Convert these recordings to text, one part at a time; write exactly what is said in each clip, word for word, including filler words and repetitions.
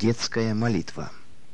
Детская молитва.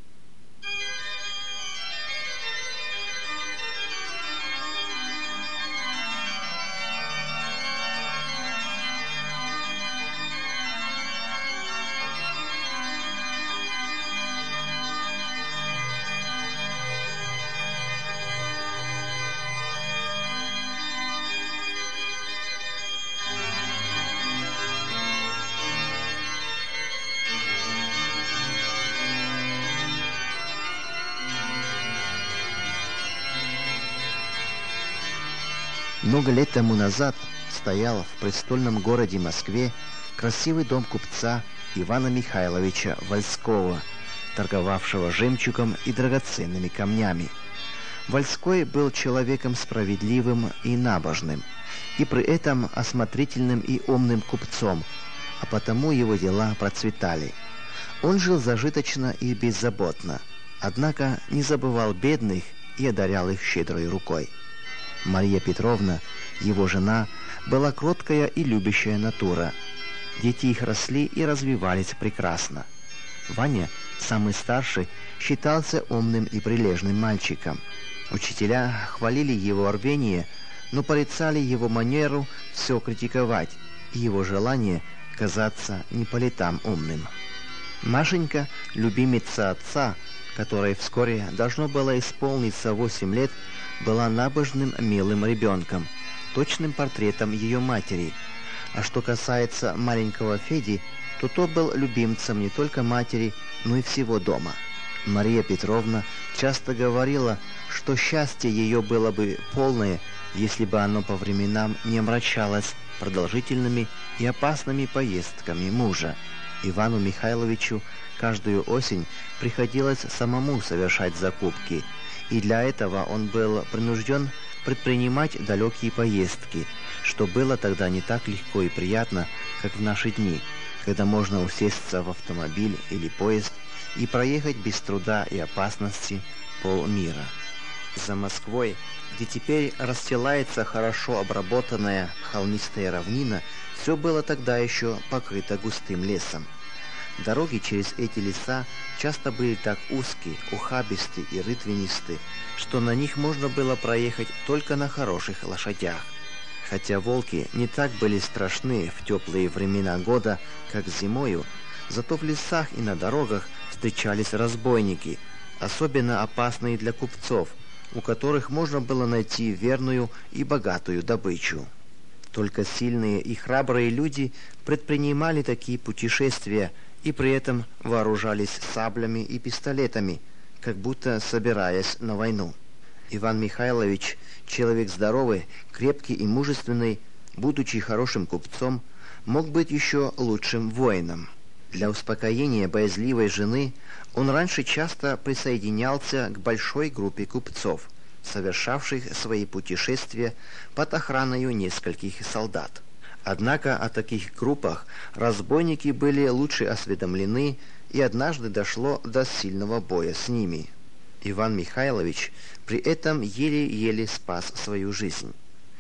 Много лет тому назад стоял в престольном городе Москве красивый дом купца Ивана Михайловича Вольского, торговавшего жемчугом и драгоценными камнями. Вольской был человеком справедливым и набожным, и при этом осмотрительным и умным купцом, а потому его дела процветали. Он жил зажиточно и беззаботно, однако не забывал бедных и одарял их щедрой рукой. Мария Петровна, его жена, была кроткая и любящая натура. Дети их росли и развивались прекрасно. Ваня, самый старший, считался умным и прилежным мальчиком. Учителя хвалили его рвение, но порицали его манеру все критиковать и его желание казаться не по летам умным. Машенька, любимица отца, которой вскоре должно было исполниться восемь лет, была набожным, милым ребенком, точным портретом ее матери. А что касается маленького Феди, то тот был любимцем не только матери, но и всего дома. Мария Петровна часто говорила, что счастье ее было бы полное, если бы оно по временам не омрачалось продолжительными и опасными поездками мужа. Ивану Михайловичу каждую осень приходилось самому совершать закупки, и для этого он был принужден предпринимать далекие поездки, что было тогда не так легко и приятно, как в наши дни, когда можно усесться в автомобиль или поезд и проехать без труда и опасности полмира. За Москвой, где теперь расстилается хорошо обработанная холмистая равнина, все было тогда еще покрыто густым лесом. Дороги через эти леса часто были так узкие, ухабисты и рытвинисты, что на них можно было проехать только на хороших лошадях. Хотя волки не так были страшны в теплые времена года, как зимою, зато в лесах и на дорогах встречались разбойники, особенно опасные для купцов, у которых можно было найти верную и богатую добычу. Только сильные и храбрые люди предпринимали такие путешествия и при этом вооружались саблями и пистолетами, как будто собираясь на войну. Иван Михайлович, человек здоровый, крепкий и мужественный, будучи хорошим купцом, мог быть еще лучшим воином. Для успокоения боязливой жены он раньше часто присоединялся к большой группе купцов, совершавших свои путешествия под охраной нескольких солдат. Однако о таких группах разбойники были лучше осведомлены, и однажды дошло до сильного боя с ними. Иван Михайлович при этом еле-еле спас свою жизнь.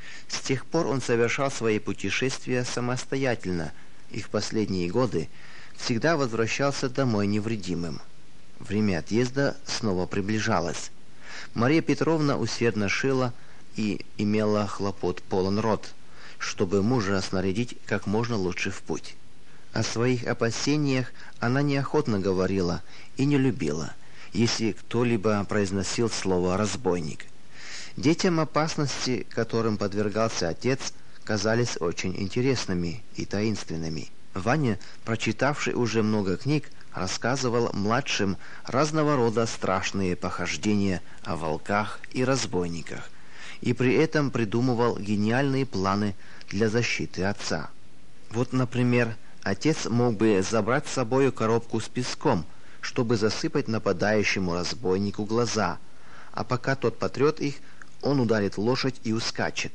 С тех пор он совершал свои путешествия самостоятельно и в последние годы всегда возвращался домой невредимым. Время отъезда снова приближалось. Мария Петровна усердно шила и имела хлопот полон рот, чтобы мужа снарядить как можно лучше в путь. О своих опасениях она неохотно говорила и не любила, если кто-либо произносил слово «разбойник». Детям опасности, которым подвергался отец, казались очень интересными и таинственными. Ваня, прочитавший уже много книг, рассказывал младшим разного рода страшные похождения о волках и разбойниках, и при этом придумывал гениальные планы для защиты отца. Вот, например, отец мог бы забрать с собою коробку с песком, чтобы засыпать нападающему разбойнику глаза, а пока тот потрет их, он ударит лошадь и ускачет.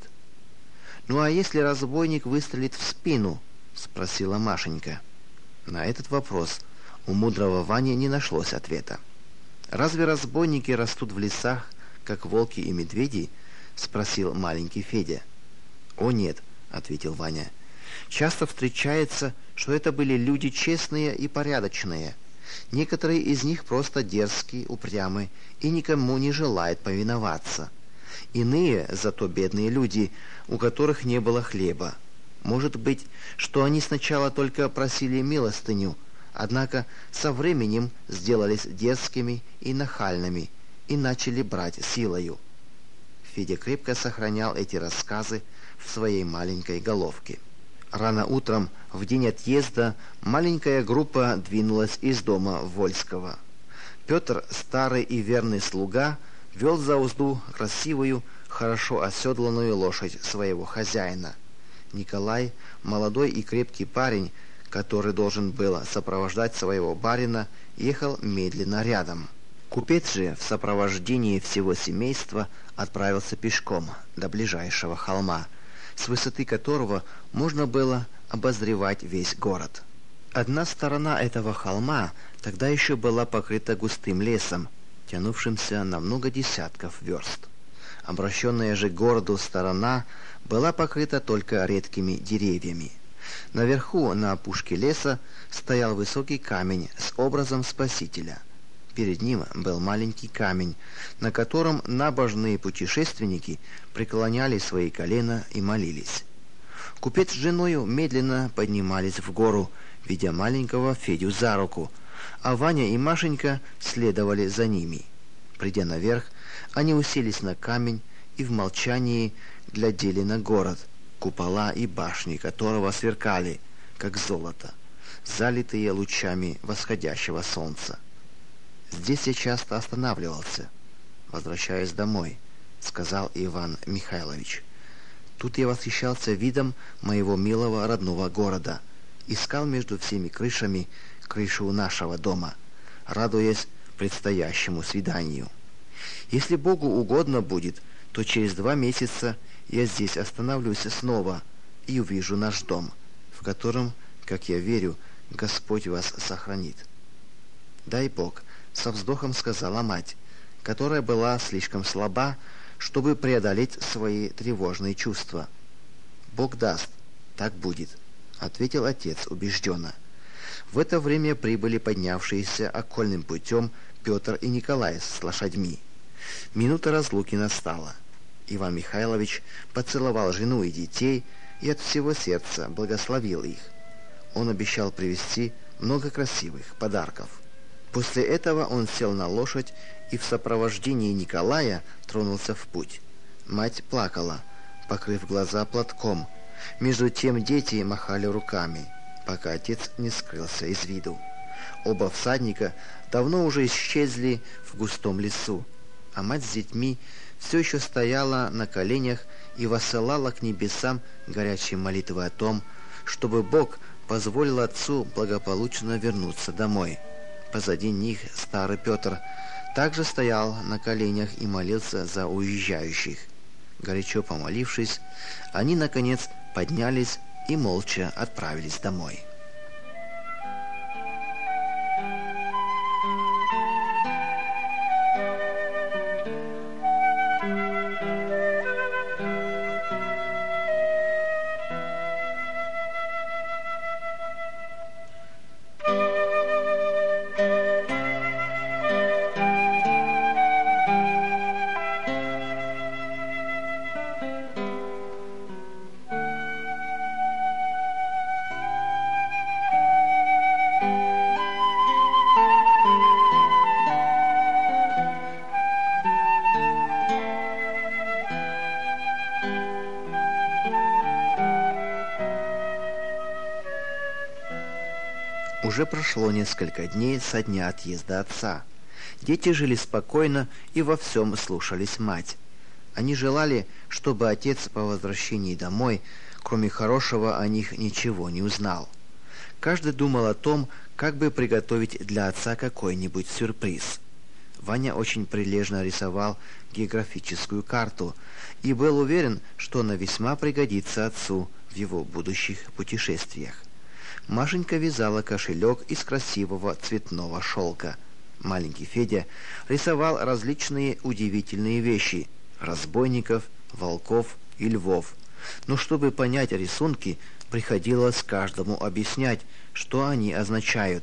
«Ну а если разбойник выстрелит в спину?» — спросила Машенька. На этот вопрос у мудрого Вани не нашлось ответа. «Разве разбойники растут в лесах, как волки и медведи?» — спросил маленький Федя. «О нет», — ответил Ваня. «Часто встречается, что это были люди честные и порядочные, Некоторые из них просто дерзкие, упрямы и никому не желают повиноваться. Иные, зато бедные люди, у которых не было хлеба. Может быть, что они сначала только просили милостыню, однако со временем сделались дерзкими и нахальными и начали брать силою. Федя крепко сохранял эти рассказы в своей маленькой головке. Рано утром, в день отъезда, маленькая группа двинулась из дома Вольского. Петр, старый и верный слуга, вел за узду красивую, хорошо оседланную лошадь своего хозяина. Николай, молодой и крепкий парень, который должен был сопровождать своего барина, ехал медленно рядом. Купец же в сопровождении всего семейства отправился пешком до ближайшего холма, с высоты которого можно было обозревать весь город. Одна сторона этого холма тогда еще была покрыта густым лесом, тянувшимся на много десятков верст. Обращенная же к городу сторона была покрыта только редкими деревьями. Наверху, на опушке леса, стоял высокий камень с образом Спасителя. Перед ним был маленький камень, на котором набожные путешественники преклоняли свои колена и молились. Купец с женою медленно поднимались в гору, ведя маленького Федю за руку, а Ваня и Машенька следовали за ними. Придя наверх, они уселись на камень и в молчании глядели на город, купола и башни которого сверкали, как золото, залитые лучами восходящего солнца. «Здесь я часто останавливался, возвращаясь домой», — сказал Иван Михайлович. «Тут я восхищался видом моего милого родного города, искал между всеми крышами крышу нашего дома, радуясь предстоящему свиданию. Если Богу угодно будет, то через два месяца я здесь остановлюсь снова и увижу наш дом, в котором, как я верю, Господь вас сохранит». «Дай Бог», — со вздохом сказала мать, которая была слишком слаба, чтобы преодолеть свои тревожные чувства. «Бог даст, так будет», — ответил отец убежденно. В это время прибыли поднявшиеся окольным путем Петр и Николай с лошадьми. Минута разлуки настала. Иван Михайлович поцеловал жену и детей и от всего сердца благословил их. Он обещал привезти много красивых подарков. После этого он сел на лошадь и в сопровождении Николая тронулся в путь. Мать плакала, покрыв глаза платком. Между тем дети махали руками, пока отец не скрылся из виду. Оба всадника давно уже исчезли в густом лесу, а мать с детьми все еще стояла на коленях и воссылала к небесам горячие молитвы о том, чтобы Бог позволил отцу благополучно вернуться домой. Позади них старый Петр также стоял на коленях и молился за уезжающих. Горячо помолившись, они, наконец, поднялись и молча отправились домой. Уже прошло несколько дней со дня отъезда отца. Дети жили спокойно и во всем слушались мать. Они желали, чтобы отец по возвращении домой, кроме хорошего, о них ничего не узнал. Каждый думал о том, как бы приготовить для отца какой-нибудь сюрприз. Ваня очень прилежно рисовал географическую карту и был уверен, что она весьма пригодится отцу в его будущих путешествиях. Машенька вязала кошелек из красивого цветного шелка. Маленький Федя рисовал различные удивительные вещи – разбойников, волков и львов. Но чтобы понять рисунки, приходилось каждому объяснять, что они означают.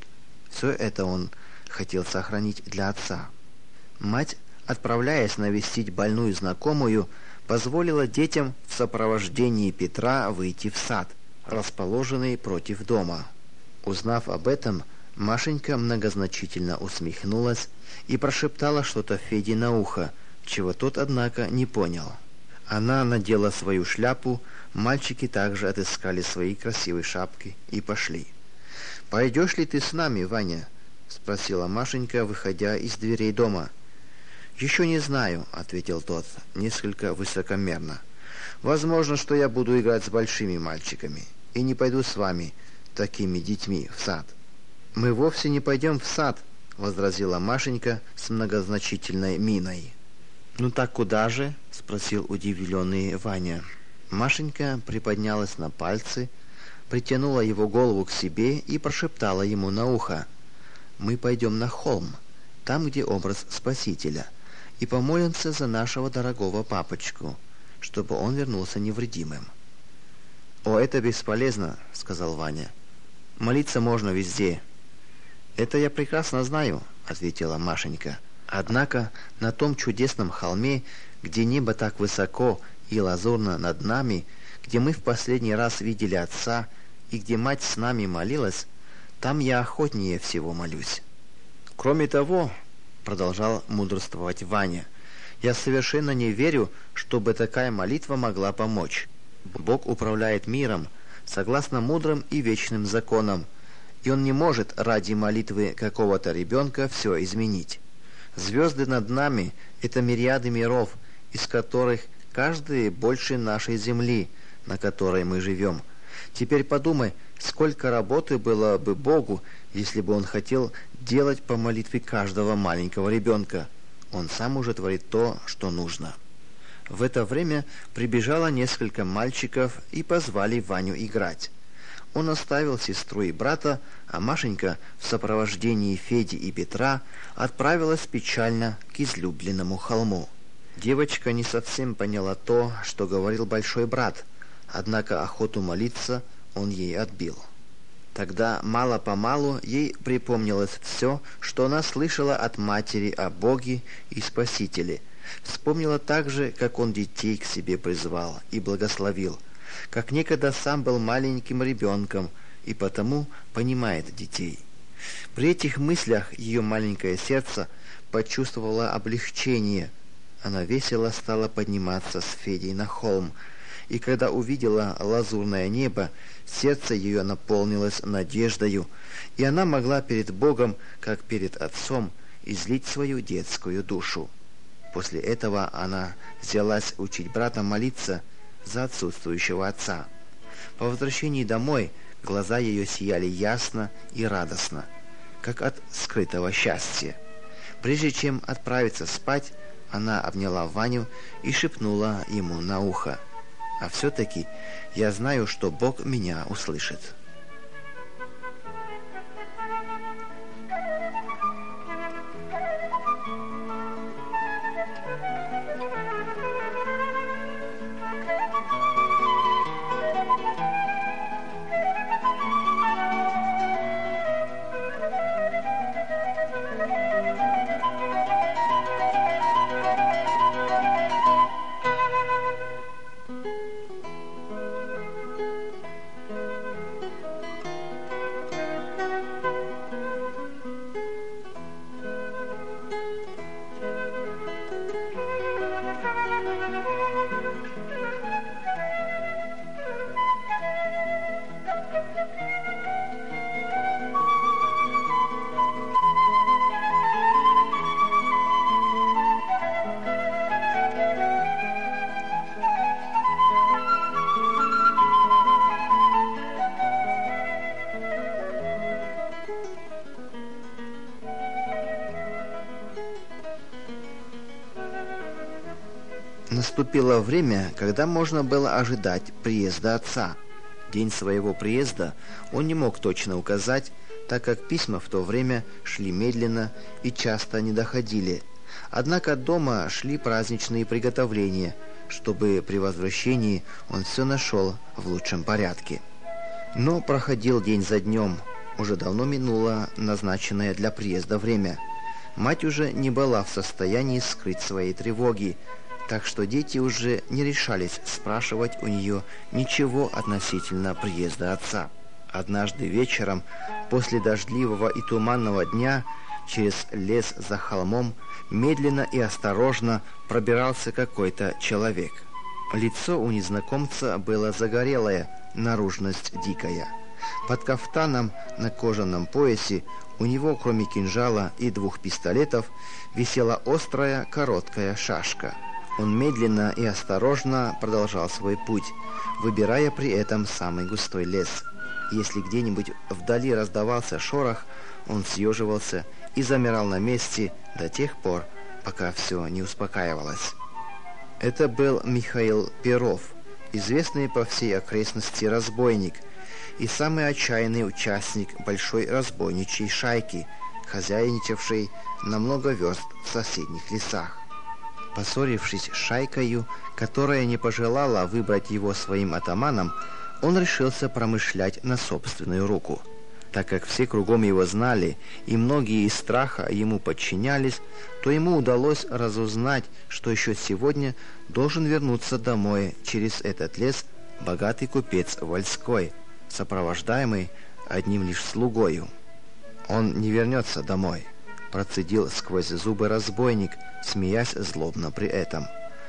Все это он хотел сохранить для отца. Мать, отправляясь навестить больную знакомую, позволила детям в сопровождении Петра выйти в сад, расположенный против дома. Узнав об этом, Машенька многозначительно усмехнулась и прошептала что-то Феде на ухо, чего тот, однако, не понял. Она надела свою шляпу, мальчики также отыскали свои красивые шапки и пошли. «Пойдешь ли ты с нами, Ваня?» — спросила Машенька, выходя из дверей дома. «Еще не знаю», — ответил тот, несколько высокомерно. «Возможно, что я буду играть с большими мальчиками и не пойду с вами, такими детьми, в сад». «Мы вовсе не пойдем в сад», — возразила Машенька с многозначительной миной. «Ну так куда же?» — спросил удивленный Ваня. Машенька приподнялась на пальцы, притянула его голову к себе и прошептала ему на ухо: «Мы пойдем на холм, там, где образ Спасителя, и помолимся за нашего дорогого папочку, чтобы он вернулся невредимым». «О, это бесполезно», — сказал Ваня. «Молиться можно везде». «Это я прекрасно знаю», — ответила Машенька. «Однако на том чудесном холме, где небо так высоко и лазурно над нами, где мы в последний раз видели отца и где мать с нами молилась, там я охотнее всего молюсь». «Кроме того, — продолжал мудрствовать Ваня, — я совершенно не верю, чтобы такая молитва могла помочь. Бог управляет миром согласно мудрым и вечным законам, и Он не может ради молитвы какого-то ребенка все изменить. Звезды над нами — это мириады миров, из которых каждый больше нашей земли, на которой мы живем. Теперь подумай, сколько работы было бы Богу, если бы Он хотел делать по молитве каждого маленького ребенка. Он сам уже творит то, что нужно». В это время прибежало несколько мальчиков и позвали Ваню играть. Он оставил сестру и брата, а Машенька в сопровождении Феди и Петра отправилась печально к излюбленному холму. Девочка не совсем поняла то, что говорил большой брат, однако охоту молиться он ей отбил. Тогда мало-помалу ей припомнилось все, что она слышала от матери о Боге и Спасителе. Вспомнила также, как он детей к себе призвал и благословил, как некогда сам был маленьким ребенком и потому понимает детей. При этих мыслях ее маленькое сердце почувствовало облегчение. Она весело стала подниматься с Федей на холм, и когда увидела лазурное небо, сердце ее наполнилось надеждою, и она могла перед Богом, как перед Отцом, излить свою детскую душу. После этого она взялась учить брата молиться за отсутствующего отца. По возвращении домой глаза ее сияли ясно и радостно, как от скрытого счастья. Прежде чем отправиться спать, она обняла Ваню и шепнула ему на ухо: «А все-таки я знаю, что Бог меня услышит». Наступило время, когда можно было ожидать приезда отца. День своего приезда он не мог точно указать, так как письма в то время шли медленно и часто не доходили. Однако дома шли праздничные приготовления, чтобы при возвращении он все нашел в лучшем порядке. Но проходил день за днем. Уже давно минуло назначенное для приезда время. Мать уже не была в состоянии скрыть своей тревоги, так что дети уже не решались спрашивать у нее ничего относительно приезда отца. Однажды вечером, после дождливого и туманного дня, через лес за холмом медленно и осторожно пробирался какой-то человек. Лицо у незнакомца было загорелое, наружность дикая. Под кафтаном на кожаном поясе у него, кроме кинжала и двух пистолетов, висела острая короткая шашка. Он медленно и осторожно продолжал свой путь, выбирая при этом самый густой лес. Если где-нибудь вдали раздавался шорох, он съеживался и замирал на месте до тех пор, пока все не успокаивалось. Это был Михаил Перов, известный по всей окрестности разбойник и самый отчаянный участник большой разбойничьей шайки, хозяйничавшей на много верст в соседних лесах. Поссорившись с шайкою, которая не пожелала выбрать его своим атаманом, он решился промышлять на собственную руку. Так как все кругом его знали, и многие из страха ему подчинялись, то ему удалось разузнать, что еще сегодня должен вернуться домой через этот лес богатый купец Вольской, сопровождаемый одним лишь слугою. «Он не вернется домой», — процедил сквозь зубы разбойник, смеясь злобно при этом.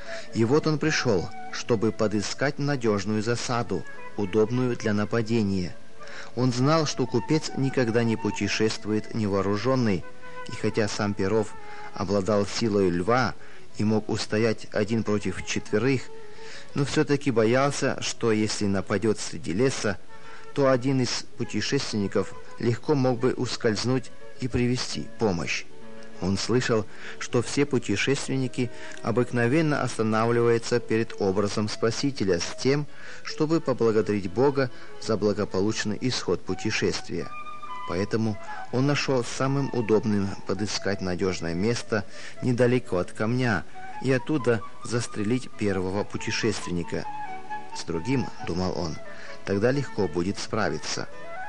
И вот он пришел, чтобы подыскать надежную засаду, удобную для нападения. Он знал, что купец никогда не путешествует невооруженный, и хотя сам Перов обладал силой льва и мог устоять один против четверых, но все-таки боялся, что если нападет среди леса, то один из путешественников легко мог бы ускользнуть и привести помощь. Он слышал, что все путешественники обыкновенно останавливаются перед образом Спасителя с тем, чтобы поблагодарить Бога за благополучный исход путешествия. Поэтому он нашел самым удобным подыскать надежное место недалеко от камня и оттуда застрелить первого путешественника. С другим, думал он, тогда легко будет справиться.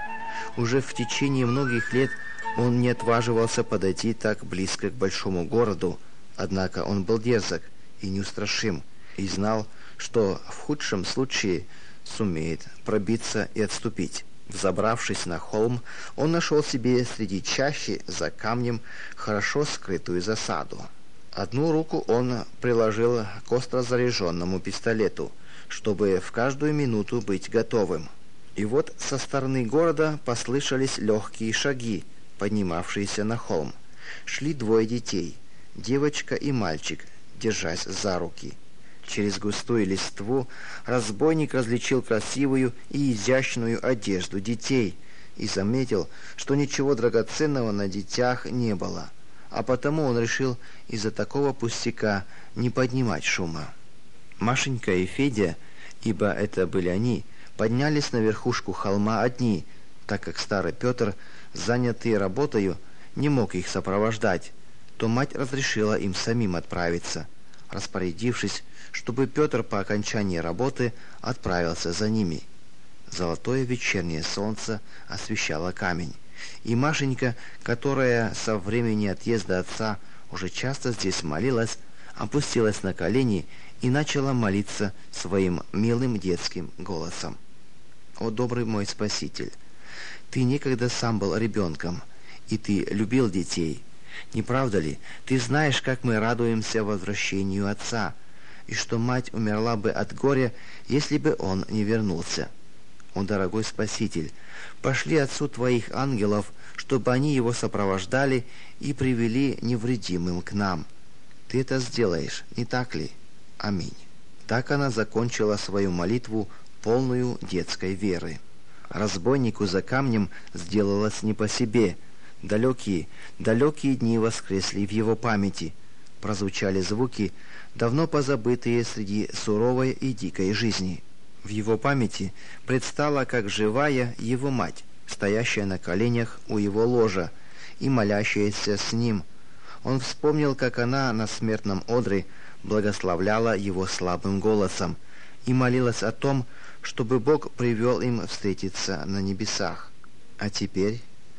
Уже в течение многих лет он не отваживался подойти так близко к большому городу, однако он был дерзок и неустрашим, и знал, что в худшем случае сумеет пробиться и отступить. Взобравшись на холм, он нашел себе среди чащи за камнем хорошо скрытую засаду. Одну руку он приложил к остро заряженному пистолету, чтобы в каждую минуту быть готовым. И вот со стороны города послышались легкие шаги, поднимавшиеся на холм. Шли двое детей, девочка и мальчик, держась за руки. Через густую листву разбойник различил красивую и изящную одежду детей и заметил, что ничего драгоценного на детях не было, а потому он решил из-за такого пустяка не поднимать шума. Машенька и Федя, ибо это были они, поднялись на верхушку холма одни, так как старый Петр, занятый работою, не мог их сопровождать, то мать разрешила им самим отправиться, распорядившись, чтобы Петр по окончании работы отправился за ними. Золотое вечернее солнце освещало камень, и Машенька, которая со времени отъезда отца уже часто здесь молилась, опустилась на колени и начала молиться своим милым детским голосом. «О, добрый мой Спаситель! Ты некогда сам был ребенком, и ты любил детей. Не правда ли? Ты знаешь, как мы радуемся возвращению отца, и что мать умерла бы от горя, если бы он не вернулся. О, дорогой Спаситель, пошли отцу твоих ангелов, чтобы они его сопровождали и привели невредимым к нам. Ты это сделаешь, не так ли? Аминь». Так она закончила свою молитву, полную детской веры. Разбойнику за камнем сделалось не по себе. Далекие, далекие дни воскресли в его памяти. Прозвучали звуки, давно позабытые среди суровой и дикой жизни. В его памяти предстала как живая его мать, стоящая на коленях у его ложа и молящаяся с ним. Он вспомнил, как она на смертном одре благословляла его слабым голосом и молилась о том, чтобы Бог привел им встретиться на небесах. А теперь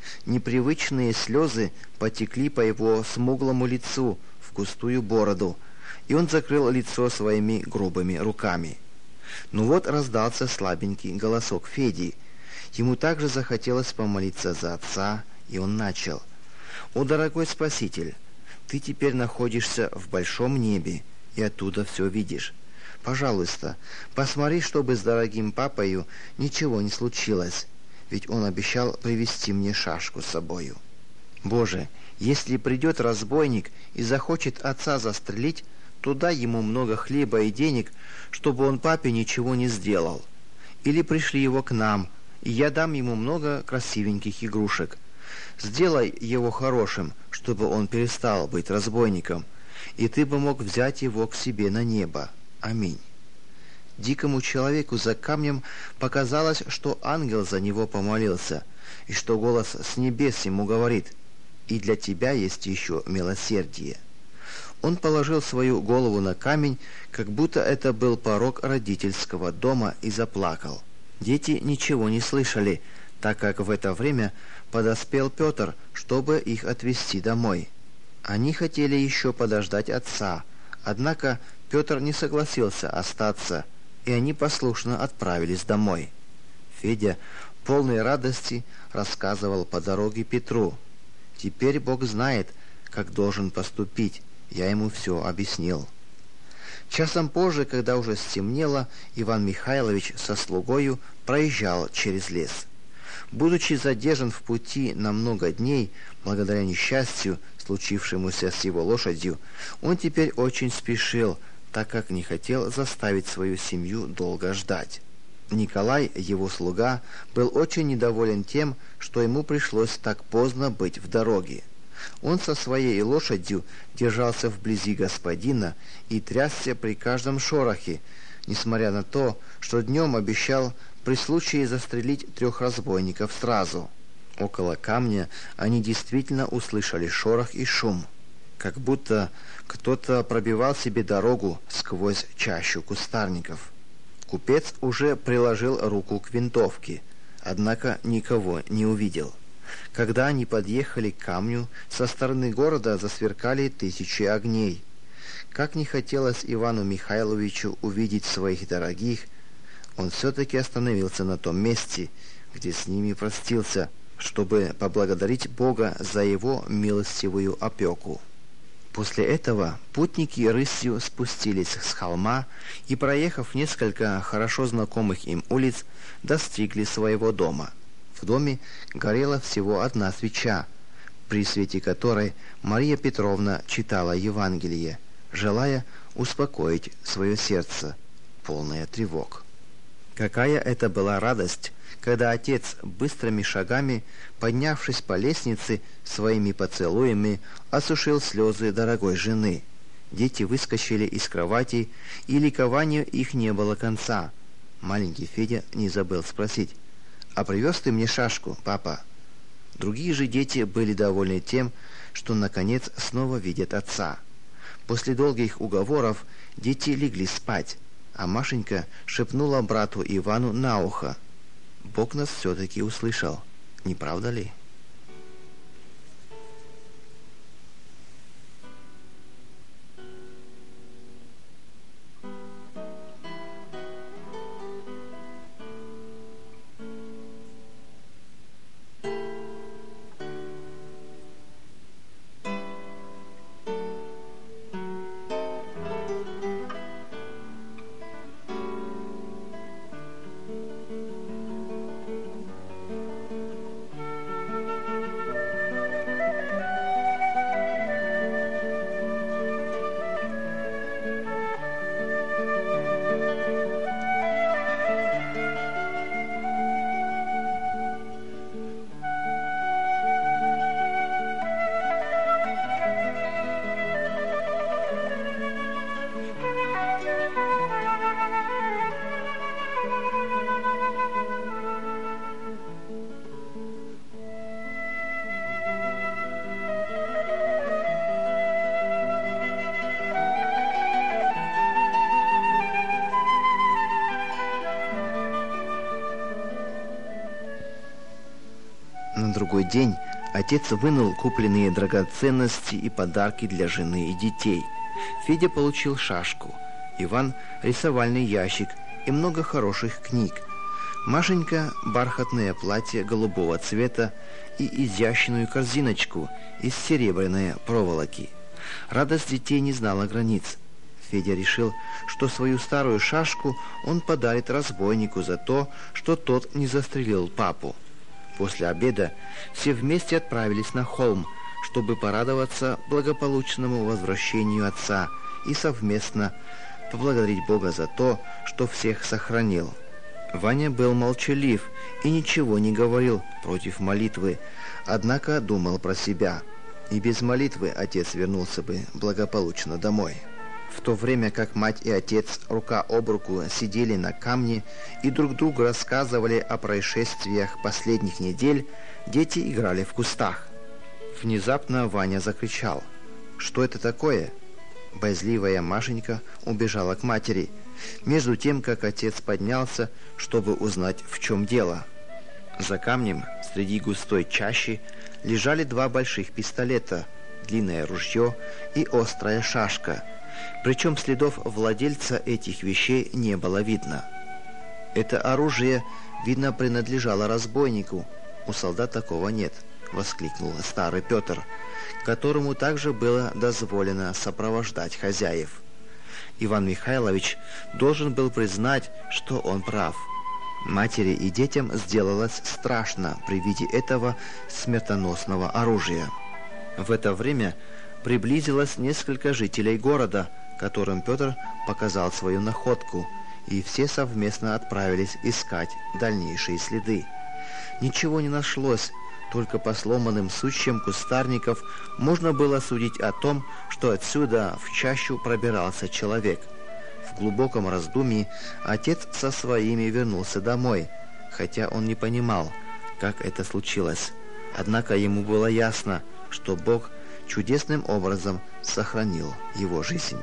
Непривычные слезы потекли по его смуглому лицу в густую бороду, и он закрыл лицо своими грубыми руками. Ну вот раздался слабенький голосок Феди. Ему также захотелось помолиться за отца, и он начал. «О, дорогой Спаситель, ты теперь находишься в большом небе, и оттуда все видишь. Пожалуйста, посмотри, чтобы с дорогим папою ничего не случилось, ведь он обещал привезти мне шашку с собою. Боже, если придет разбойник и захочет отца застрелить, то дай ему много хлеба и денег, чтобы он папе ничего не сделал. Или пришли его к нам, и я дам ему много красивеньких игрушек. Сделай его хорошим, чтобы он перестал быть разбойником, и ты бы мог взять его к себе на небо. Аминь». Дикому человеку за камнем показалось, что ангел за него помолился, и что голос с небес ему говорит: «И для тебя есть еще милосердие». Он положил свою голову на камень, как будто это был порог родительского дома, и заплакал. Дети ничего не слышали, так как в это время подоспел Петр, чтобы их отвезти домой. Они хотели еще подождать отца, однако Петр не согласился остаться, и они послушно отправились домой. Федя, полный радости, рассказывал по дороге Петру: «Теперь Бог знает, как должен поступить, я ему все объяснил». Часом позже, когда уже стемнело, Иван Михайлович со слугою проезжал через лес. Будучи задержан в пути на много дней, благодаря несчастью, случившемуся с его лошадью, он теперь очень спешил, так как не хотел заставить свою семью долго ждать. Николай, его слуга, был очень недоволен тем, что ему пришлось так поздно быть в дороге. Он со своей лошадью держался вблизи господина и трясся при каждом шорохе, несмотря на то, что днем обещал при случае застрелить трех разбойников сразу. Около камня они действительно услышали шорох и шум, как будто кто-то пробивал себе дорогу сквозь чащу кустарников. Купец уже приложил руку к винтовке, однако никого не увидел. Когда они подъехали к камню, со стороны города засверкали тысячи огней. Как не хотелось Ивану Михайловичу увидеть своих дорогих, он все-таки остановился на том месте, где с ними простился, чтобы поблагодарить Бога за его милостивую опеку. После этого путники рысью спустились с холма и, проехав несколько хорошо знакомых им улиц, достигли своего дома. В доме горела всего одна свеча, при свете которой Мария Петровна читала Евангелие, желая успокоить свое сердце, полное тревог. Какая это была радость, когда отец быстрыми шагами, поднявшись по лестнице, своими поцелуями осушил слезы дорогой жены. Дети выскочили из кровати, и ликованию их не было конца. Маленький Федя не забыл спросить: «А привез ты мне шашку, папа?» Другие же дети были довольны тем, что наконец снова видят отца. После долгих уговоров дети легли спать, а Машенька шепнула брату Ивану на ухо: «Бог нас все-таки услышал, не правда ли?» другой день отец вынул купленные драгоценности и подарки для жены и детей. Федя получил шашку, Иван – рисовальный ящик и много хороших книг. Машенька – бархатное платье голубого цвета и изящную корзиночку из серебряной проволоки. Радость детей не знала границ. Федя решил, что свою старую шашку он подарит разбойнику за то, что тот не застрелил папу. После обеда все вместе отправились на холм, чтобы порадоваться благополучному возвращению отца и совместно поблагодарить Бога за то, что всех сохранил. Ваня был молчалив и ничего не говорил против молитвы, однако думал про себя. И без молитвы отец вернулся бы благополучно домой. В то время как мать и отец рука об руку сидели на камне и друг другу рассказывали о происшествиях последних недель, дети играли в кустах. Внезапно Ваня закричал: «Что это такое?» Боязливая Машенька убежала к матери, между тем, как отец поднялся, чтобы узнать, в чем дело. За камнем, среди густой чащи, лежали два больших пистолета, длинное ружье и острая шашка. Причем следов владельца этих вещей не было видно. «Это оружие, видно, принадлежало разбойнику. У солдат такого нет», — воскликнул старый Петр, которому также было дозволено сопровождать хозяев. Иван Михайлович должен был признать, что он прав. Матери и детям сделалось страшно при виде этого смертоносного оружия. В это время приблизилось несколько жителей города, которым Петр показал свою находку, и все совместно отправились искать дальнейшие следы. Ничего не нашлось, только по сломанным сучьям кустарников можно было судить о том, что отсюда в чащу пробирался человек. В глубоком раздумье отец со своими вернулся домой, хотя он не понимал, как это случилось. Однако ему было ясно, что Бог чудесным образом сохранил его жизнь.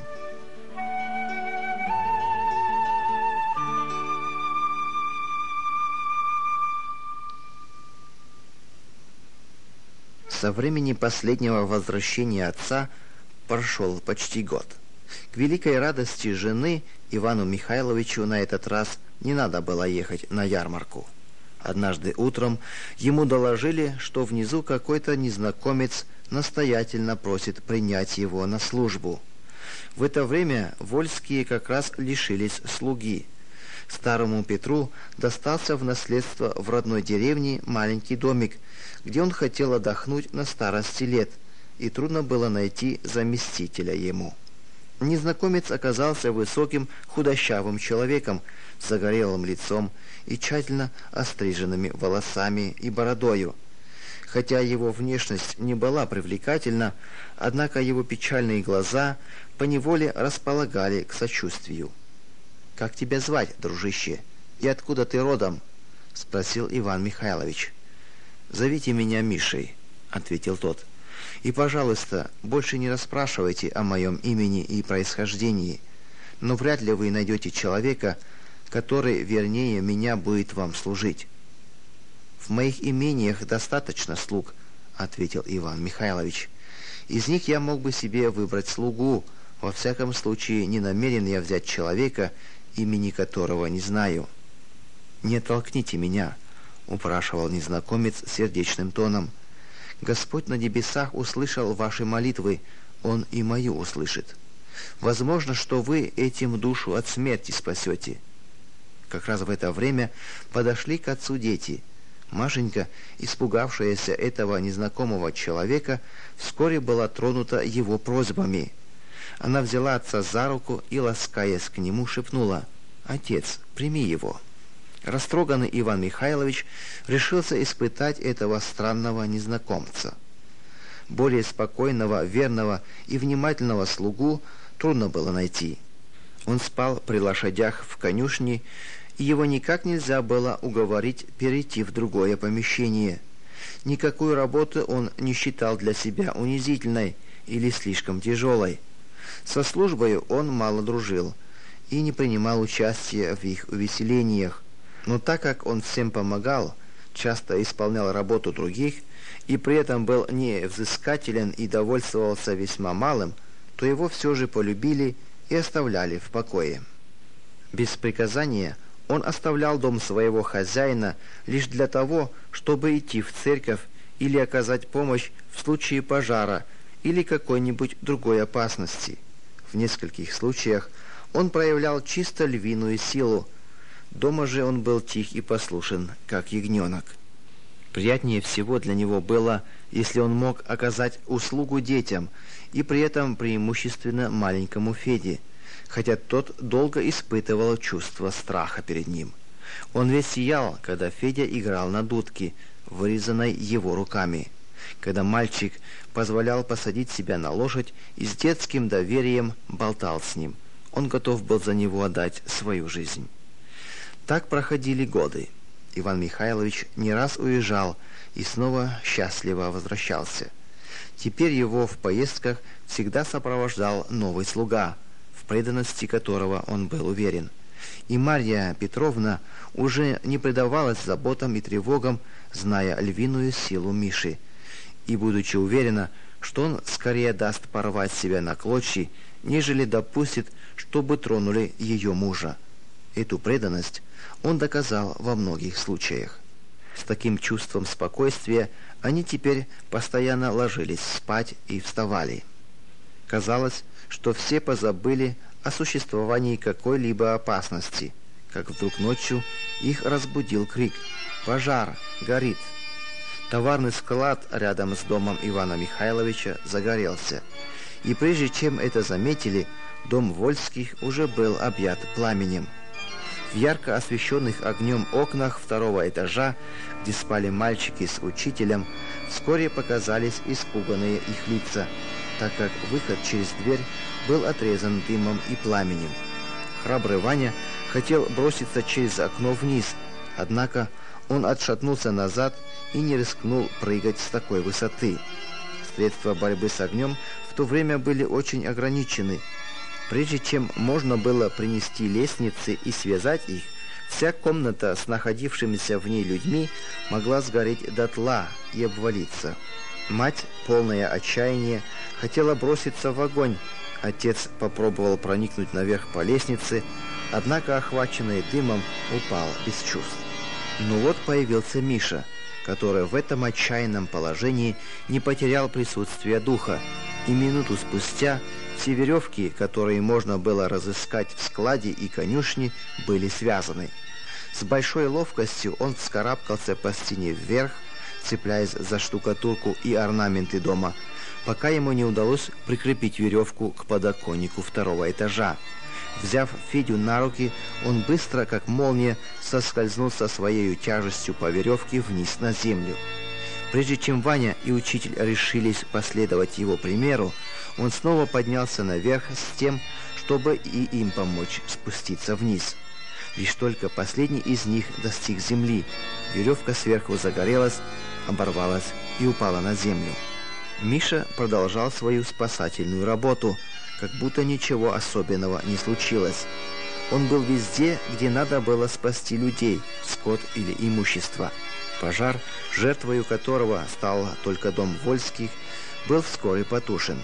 Со времени последнего возвращения отца прошел почти год. К великой радости жены Ивану Михайловичу на этот раз не надо было ехать на ярмарку. Однажды утром ему доложили, что внизу какой-то незнакомец настоятельно просит принять его на службу. В это время Вольские как раз лишились слуги. Старому Петру достался в наследство в родной деревне маленький домик, где он хотел отдохнуть на старости лет, и трудно было найти заместителя ему. Незнакомец оказался высоким худощавым человеком с загорелым лицом и тщательно остриженными волосами и бородою. Хотя его внешность не была привлекательна, однако его печальные глаза поневоле располагали к сочувствию. «Как тебя звать, дружище? И откуда ты родом?» — спросил Иван Михайлович. «Зовите меня Мишей», — ответил тот. «И, пожалуйста, больше не расспрашивайте о моем имени и происхождении, но вряд ли вы найдете человека, который вернее меня будет вам служить». «В моих имениях достаточно слуг», — ответил Иван Михайлович. «Из них я мог бы себе выбрать слугу. Во всяком случае, не намерен я взять человека, имени которого не знаю». «Не толкните меня», — упрашивал незнакомец сердечным тоном. «Господь на небесах услышал ваши молитвы, Он и мою услышит. Возможно, что вы этим душу от смерти спасете». Как раз в это время подошли к отцу дети. Машенька, испугавшаяся этого незнакомого человека, вскоре была тронута его просьбами. Она взяла отца за руку и, ласкаясь к нему, шепнула: «Отец, прими его». Растроганный Иван Михайлович решился испытать этого странного незнакомца. Более спокойного, верного и внимательного слугу трудно было найти. Он спал при лошадях в конюшне, и его никак нельзя было уговорить перейти в другое помещение. Никакую работу он не считал для себя унизительной или слишком тяжелой. Со службой он мало дружил и не принимал участия в их увеселениях. Но так как он всем помогал, часто исполнял работу других и при этом был невзыскателен и довольствовался весьма малым, то его все же полюбили и оставляли в покое. Без приказания он оставлял дом своего хозяина лишь для того, чтобы идти в церковь или оказать помощь в случае пожара или какой-нибудь другой опасности. В нескольких случаях он проявлял чисто львиную силу. Дома же он был тих и послушен, как ягненок. Приятнее всего для него было, если он мог оказать услугу детям, и при этом преимущественно маленькому Феде, хотя тот долго испытывал чувство страха перед ним. Он весь сиял, когда Федя играл на дудке, вырезанной его руками, когда мальчик позволял посадить себя на лошадь и с детским доверием болтал с ним. Он готов был за него отдать свою жизнь. Так проходили годы. Иван Михайлович не раз уезжал и снова счастливо возвращался. Теперь его в поездках всегда сопровождал новый слуга, в преданности которого он был уверен. И Марья Петровна уже не предавалась заботам и тревогам, зная львиную силу Миши, и будучи уверена, что он скорее даст порвать себя на клочья, нежели допустит, чтобы тронули ее мужа. Эту преданность он доказал во многих случаях. С таким чувством спокойствия они теперь постоянно ложились спать и вставали. Казалось, что все позабыли о существовании какой-либо опасности, как вдруг ночью их разбудил крик: «Пожар! Горит!». Товарный склад рядом с домом Ивана Михайловича загорелся, и прежде чем это заметили, дом Вольских уже был объят пламенем. В ярко освещенных огнем окнах второго этажа, где спали мальчики с учителем, вскоре показались испуганные их лица, так как выход через дверь был отрезан дымом и пламенем. Храбрый Ваня хотел броситься через окно вниз, однако он отшатнулся назад и не рискнул прыгать с такой высоты. Средства борьбы с огнем в то время были очень ограничены. Прежде чем можно было принести лестницы и связать их, вся комната с находившимися в ней людьми могла сгореть дотла и обвалиться. Мать, полная отчаяния, хотела броситься в огонь. Отец попробовал проникнуть наверх по лестнице, однако, охваченный дымом, упал без чувств. Но вот появился Миша, который в этом отчаянном положении не потерял присутствие духа, и минуту спустя все веревки, которые можно было разыскать в складе и конюшне, были связаны. С большой ловкостью он вскарабкался по стене вверх, цепляясь за штукатурку и орнаменты дома, пока ему не удалось прикрепить веревку к подоконнику второго этажа. Взяв Федю на руки, он быстро, как молния, соскользнул со своей тяжестью по веревке вниз на землю. Прежде чем Ваня и учитель решились последовать его примеру, он снова поднялся наверх с тем, чтобы и им помочь спуститься вниз. Лишь только последний из них достиг земли, веревка сверху загорелась, оборвалась и упала на землю. Миша продолжал свою спасательную работу, как будто ничего особенного не случилось. Он был везде, где надо было спасти людей, скот или имущество. Пожар, жертвою которого стал только дом Вольских, был вскоре потушен.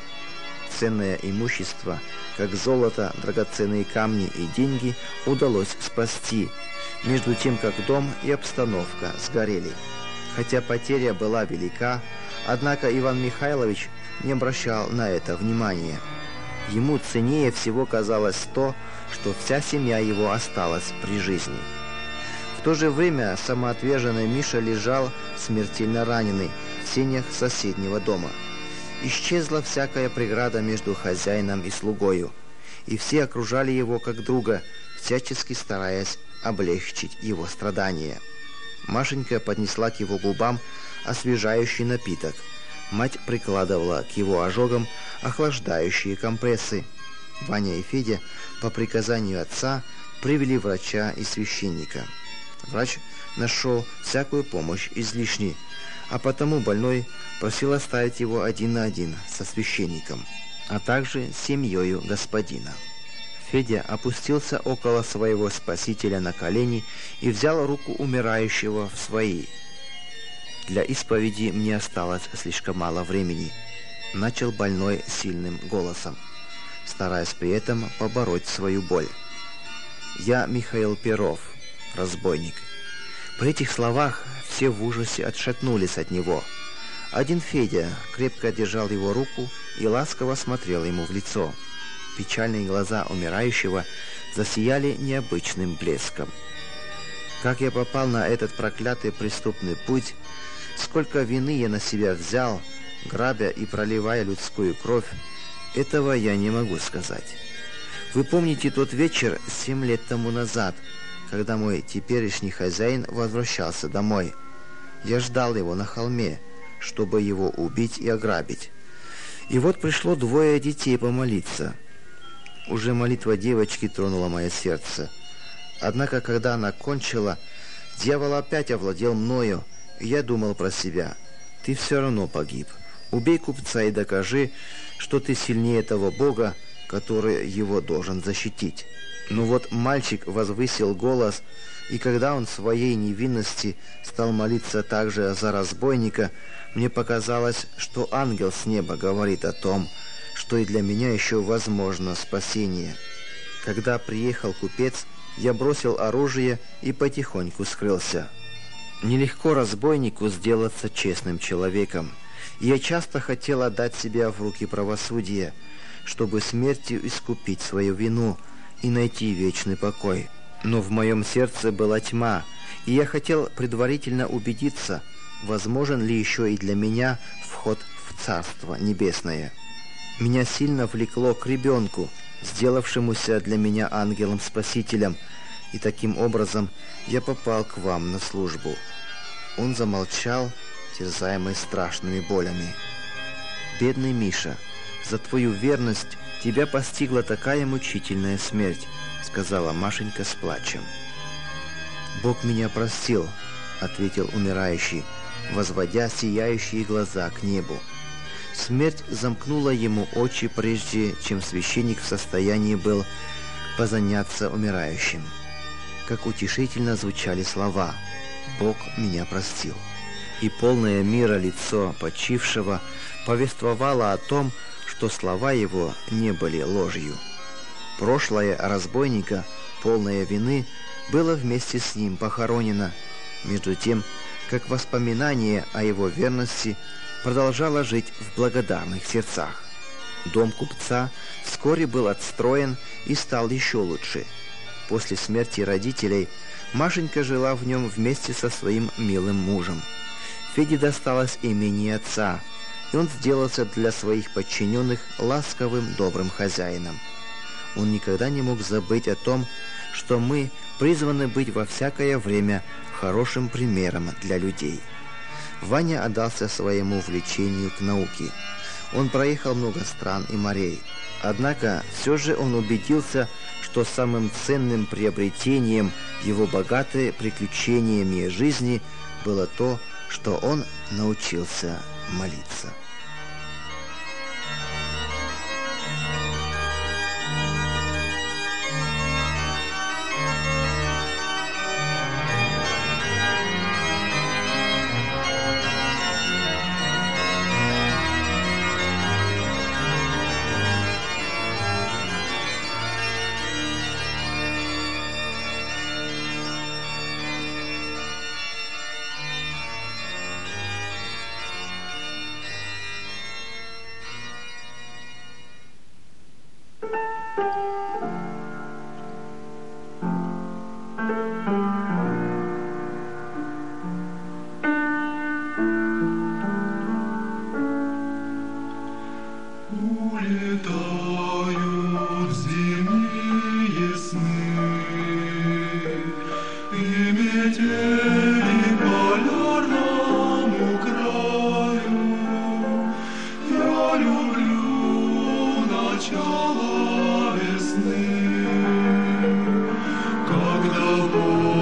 Ценное имущество, как золото, драгоценные камни и деньги, удалось спасти, между тем как дом и обстановка сгорели. Хотя потеря была велика, однако Иван Михайлович не обращал на это внимания. Ему ценнее всего казалось то, что вся семья его осталась при жизни. В то же время самоотверженный Миша лежал смертельно раненый в сенях соседнего дома. Исчезла всякая преграда между хозяином и слугою, и все окружали его как друга, всячески стараясь облегчить его страдания. Машенька поднесла к его губам освежающий напиток. Мать прикладывала к его ожогам охлаждающие компрессы. Ваня и Федя по приказанию отца привели врача и священника. Врач нашел всякую помощь излишней, а потому больной просил оставить его один на один со священником, а также с семьей господина. Федя опустился около своего спасителя на колени и взял руку умирающего в свои. Для исповеди мне осталось слишком мало времени. Начал больной сильным голосом, стараясь при этом побороть свою боль. Я Михаил Перов, разбойник. При этих словах все в ужасе отшатнулись от него. Один Федя крепко держал его руку и ласково смотрел ему в лицо. Печальные глаза умирающего засияли необычным блеском. Как я попал на этот проклятый преступный путь, сколько вины я на себя взял, грабя и проливая людскую кровь, этого я не могу сказать. Вы помните тот вечер семь лет тому назад, когда мой теперешний хозяин возвращался домой? Я ждал его на холме, чтобы его убить и ограбить. И вот пришло двое детей помолиться. Уже молитва девочки тронула мое сердце. Однако, когда она кончила, дьявол опять овладел мною, и я думал про себя: ты все равно погиб. Убей купца и докажи, что ты сильнее того Бога, который его должен защитить. Но вот мальчик возвысил голос, и когда он в своей невинности стал молиться также за разбойника, мне показалось, что ангел с неба говорит о том, что и для меня еще возможно спасение. Когда приехал купец, я бросил оружие и потихоньку скрылся. Нелегко разбойнику сделаться честным человеком, и я часто хотел отдать себя в руки правосудия, чтобы смертью искупить свою вину и найти вечный покой. Но в моем сердце была тьма, и я хотел предварительно убедиться, возможен ли еще и для меня вход в Царство Небесное. Меня сильно влекло к ребенку, сделавшемуся для меня ангелом-спасителем, и таким образом я попал к вам на службу». Он замолчал, терзаемый страшными болями. «Бедный Миша, за твою верность тебя постигла такая мучительная смерть», — сказала Машенька с плачем. «Бог меня простил», — ответил умирающий, возводя сияющие глаза к небу. Смерть замкнула ему очи, прежде чем священник в состоянии был позаняться умирающим. Как утешительно звучали слова: «Бог меня простил». И полное мира лицо почившего повествовало о том, что слова его не были ложью. Прошлое разбойника, полное вины, было вместе с ним похоронено, между тем, как воспоминание о его верности продолжало жить в благодарных сердцах. Дом купца вскоре был отстроен и стал еще лучше. После смерти родителей Машенька жила в нем вместе со своим милым мужем. Феде досталось имение отца, и он сделался для своих подчиненных ласковым, добрым хозяином. Он никогда не мог забыть о том, что мы призваны быть во всякое время хорошим примером для людей. Ваня отдался своему увлечению к науке. Он проехал много стран и морей. Однако все же он убедился, что самым ценным приобретением его богатой приключениями жизни было то, что он научился молиться. Когда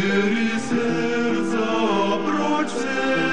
Двери сердца прочь все